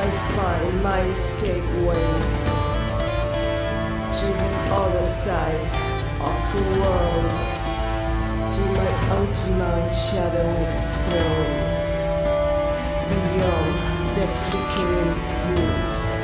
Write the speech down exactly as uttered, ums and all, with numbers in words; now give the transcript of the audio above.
I find my escape way to the other side of the world, to my ultimate shadowy throne, beyond the flickering woods.